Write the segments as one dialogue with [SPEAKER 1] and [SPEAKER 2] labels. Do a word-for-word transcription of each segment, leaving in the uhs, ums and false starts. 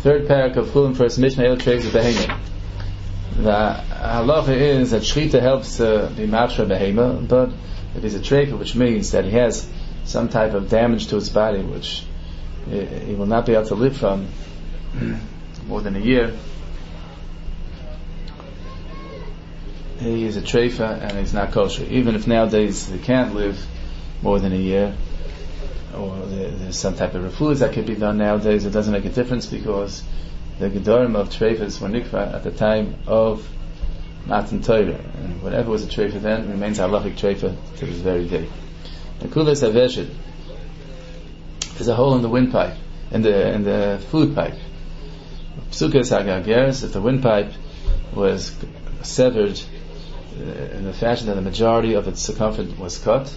[SPEAKER 1] third parak of Chulin, first Mishnah, El Treif Behema. The halacha is that shechita helps uh, the mafsha behema, but it is a treifa, which means that he has some type of damage to his body, which he will not be able to live from more than a year. He is a treifa and he's not kosher. Even if nowadays he can't live more than a year, or there's some type of refuahs that could be done nowadays, it doesn't make a difference, because the gedorim of treifas were nikva at the time of Matan Torah, and whatever was a treifa then remains halachic treifa to this very day. The kulas haveshit, there's a hole in the windpipe, in the in the food pipe. Psukas hagageres, if the windpipe was severed uh, in the fashion that the majority of its circumference was cut.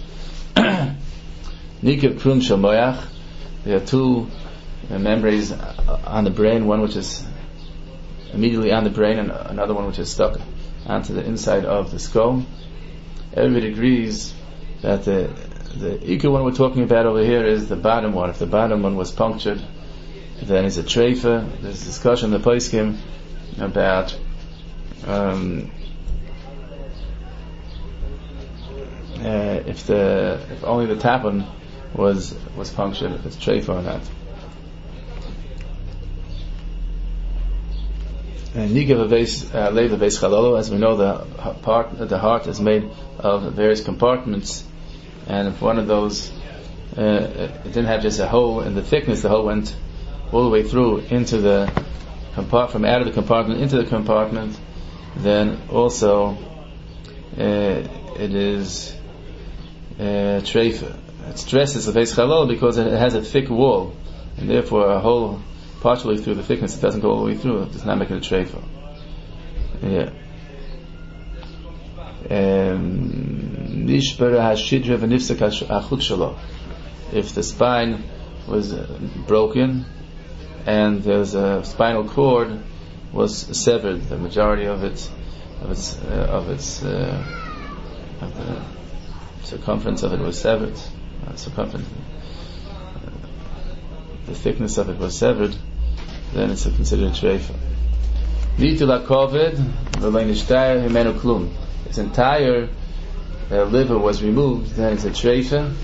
[SPEAKER 1] Nikib krum shamoyach, there are two uh, membranes on the brain, one which is immediately on the brain and another one which is stuck onto the inside of the skull. Everybody agrees that the the ikar one we're talking about over here is the bottom one. If the bottom one was punctured, then it's a treifa. There's discussion in the poskim about um, uh, if the if only the top one was was punctured, if it's treifa or not. And nigav aves leiv aves chalolo, as we know, the part the heart is made of various compartments, and if one of those uh, it didn't have just a hole in the thickness, the hole went all the way through into the compart from out of the compartment into the compartment, then also uh, it is uh, treifa. It's dressed as a beis chalol because it has a thick wall, and therefore a hole partially through the thickness, it doesn't go all the way through, it does not make it a treifa. Yeah. Nishbara hashidra v'nifsek hachut shelo. If the spine was broken and there's a spinal cord was severed, the majority of it, of its, uh, of its, uh, of the circumference of it was severed. Uh, circumference, uh, the thickness of it was severed, then it's considered a treifa. Nitula kovid v'leinishtayr himenu klum. Its entire uh, liver was removed, then it's a treifa.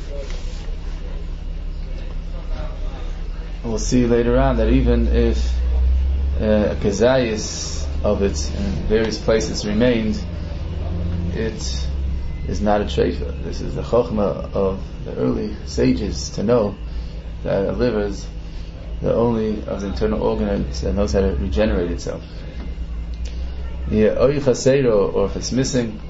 [SPEAKER 1] We'll see later on that even if uh, a kazayis of it in various places remained, it is not a treifa. This is the chokhmah of the early sages to know that a liver is the only of the internal organs that knows how to regenerate itself. Yeah, or if it's missing,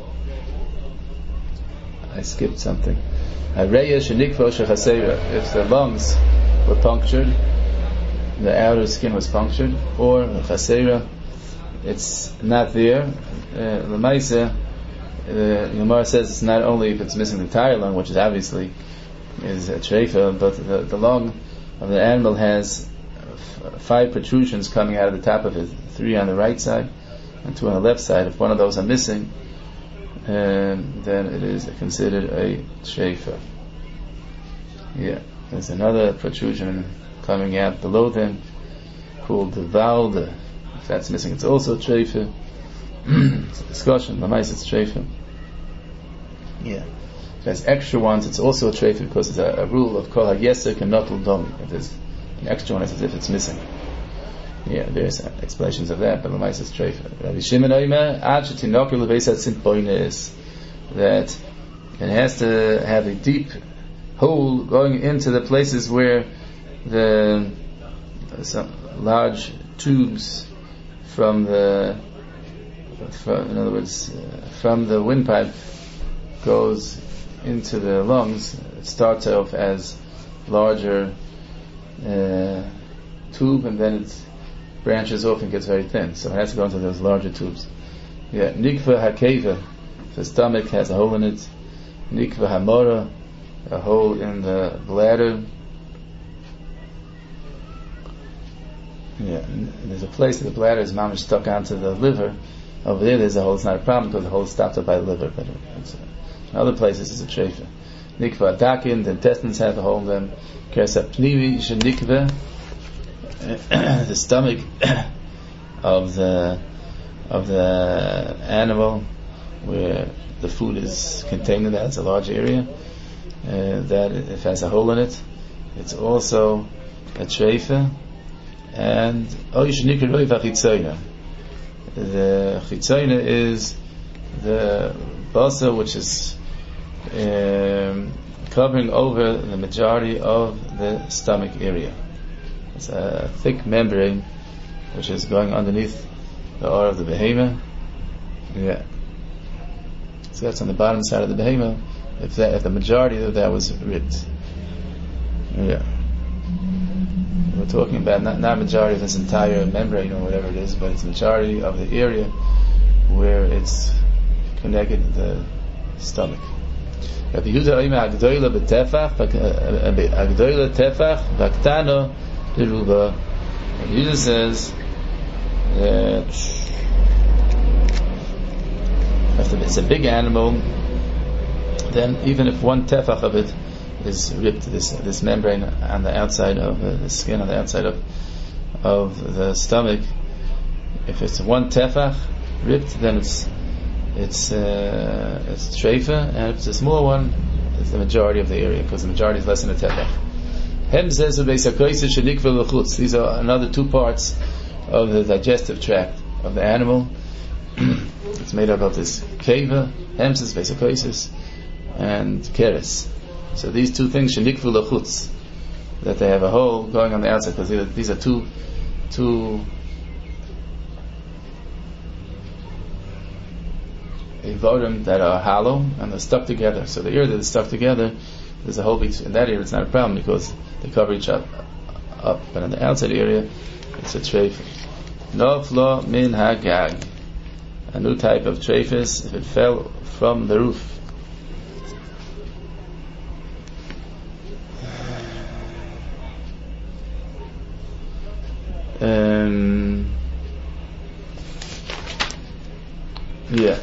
[SPEAKER 1] I skipped something. If the lungs were punctured, the outer skin was punctured, or chasera, it's not there. Uh, L'maisa, the Gemara says it's not only if it's missing the entire lung, which is obviously is a treifa, but the, the lung of the animal has f- five protrusions coming out of the top of it, three on the right side and two on the left side. If one of those are missing, um, then it is considered a treifa. Yeah, there's another protrusion coming out below them called the valde. If that's missing, it's also a treifa. It's a discussion. The mice, it's treifa. Yeah. If there's extra ones, it's also a treifa because it's a, a rule of kol hayeser kenotel dom. If there's an extra one, it's as if it's missing. Yeah, there's explanations of that, but the mice is treifa. Rabbi Shimon Oimer, ad shetinok leveisat sint boines, that it has to have a deep hole going into the places where the some large tubes from the from, in other words uh, from the windpipe goes into the lungs. It starts off as larger uh, tube, and then it branches off and gets very thin, so it has to go into those larger tubes. Yeah, nikva hakeva, the stomach has a hole in it. Nikva hamora, a hole in the bladder. Yeah, and there's a place that the bladder is mamish stuck onto the liver. Over there, there's a hole. It's not a problem because the hole is stopped up by the liver. But it's, uh, in other places, it's a treifa. Nikva adakin, the intestines have a hole in them. Kersap pnivi shenikva, the stomach of the of the animal, where the food is contained in that, it's a large area, uh, that if it has a hole in it, it's also a treifa. And the chitzoyna is the basa which is um, covering over the majority of the stomach area. It's a thick membrane which is going underneath the aura of the behemoth. Yeah. So that's on the bottom side of the behemoth. If that, if the majority of that was ripped. Yeah. We're talking about not not majority of this entire membrane or whatever it is, but it's majority of the area where it's connected to the stomach. Rabbi Yehuda Omer Agdoila b'tefach, Agdoila tefach, v'aktano deruba. Rabbi Yehuda says that if it's a big animal, then even if one tefach of it is ripped, this this membrane on the outside of uh, the skin on the outside of of the stomach, if it's one tefach ripped, then it's it's uh, it's treifa, and if it's a small one, it's the majority of the area, because the majority is less than a tefach. Hem says these are another two parts of the digestive tract of the animal. It's made up of this keva, hem says vesakoisis, and keres. So these two things, shenikvu lachutz, that they have a hole going on the outside, because these are two two evodim that are hollow and they're stuck together. So the area that is stuck together, there's a hole in that area. It's not a problem because they cover each other up. But in the outside area, it's a treif. Noflo min hagag, a new type of treifis if it fell from the roof. Um, yeah.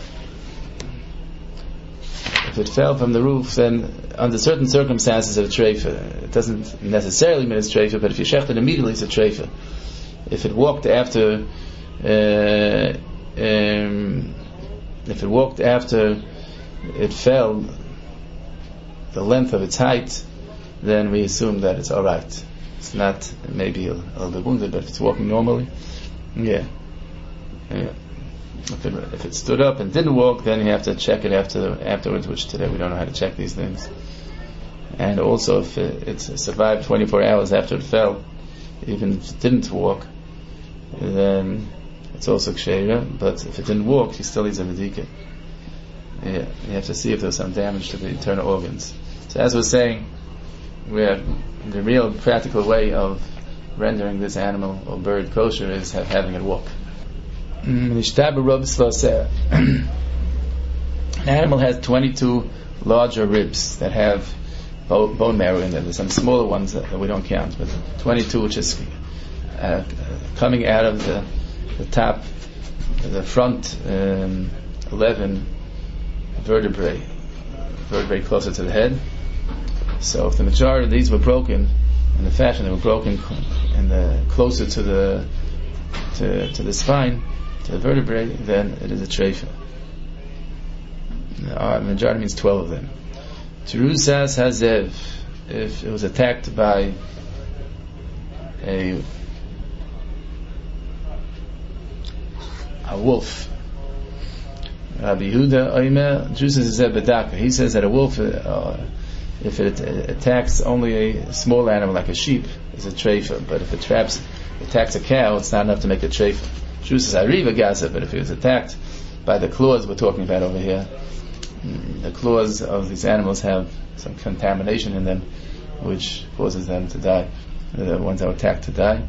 [SPEAKER 1] If it fell from the roof, then under certain circumstances it's a treifa. It doesn't necessarily mean it's treifa, but if you shecht it immediately, it's a treifa. If it walked after, uh, um, if it walked after it fell, the length of its height, then we assume that it's all right. It's not maybe a, a little bit wounded, but if it's walking normally, yeah, yeah. If it, if it stood up and didn't walk, then you have to check it after afterwards, which today we don't know how to check these things. And also, if it, it survived twenty-four hours after it fell, even if it didn't walk, then it's also ksheira. But if it didn't walk, he still needs a medika. Yeah, you have to see if there's some damage to the internal organs. So as we're saying, we're the real practical way of rendering this animal or bird kosher is have, having it walk. An animal has twenty-two larger ribs that have bo- bone marrow in them. There's some smaller ones that, that we don't count, but twenty-two which is uh, coming out of the, the top, the front um, eleven vertebrae, vertebrae closer to the head. So if the majority of these were broken in the fashion they were broken in the closer to the to, to the spine, to the vertebrae, then it is a treifa. The majority means twelve of them. Terusas hazev, if it was attacked by a a wolf. Rabbi Yehuda Omer, Terusas hazev bedaka. He says that a wolf, uh, if it attacks only a small animal like a sheep, is a treifa. But if it traps, attacks a cow, it's not enough to make a treifa. Terusas ariva gaza, but if it was attacked by the claws we're talking about over here, the claws of these animals have some contamination in them, which causes them to die. The ones that were attacked to die.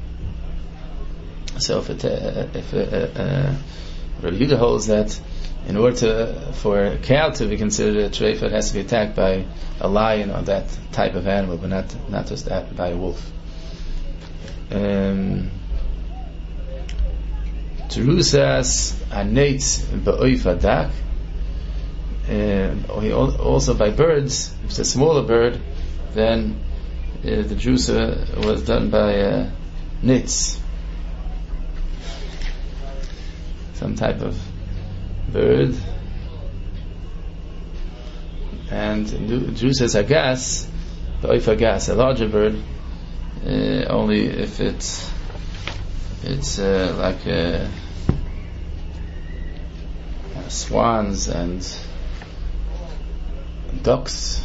[SPEAKER 1] So if it, uh, if uh, uh, Rabbi Yehuda holds that in order to, for a cow to be considered a treifa, it has to be attacked by a lion or that type of animal, but not not just that, by a wolf. Um, Terusas anetz ba'oif adak. Also by birds, if it's a smaller bird, then uh, the drusa was done by uh, nitz, some type of bird, and Drew says hagas, the oif hagas, a larger bird, uh, only if it's it's uh, like uh, uh, swans and ducks.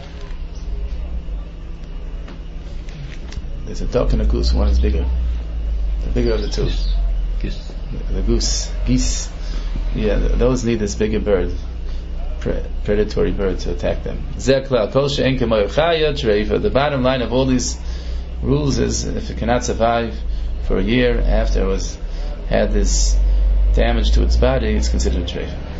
[SPEAKER 1] There's a duck and a goose. One is bigger. The bigger of the two.
[SPEAKER 2] Goose.
[SPEAKER 1] The goose, geese. Yeah, those need this bigger bird, pre- predatory bird to attack them. The bottom line of all these rules is if it cannot survive for a year after it was had this damage to its body, it's considered a treifa.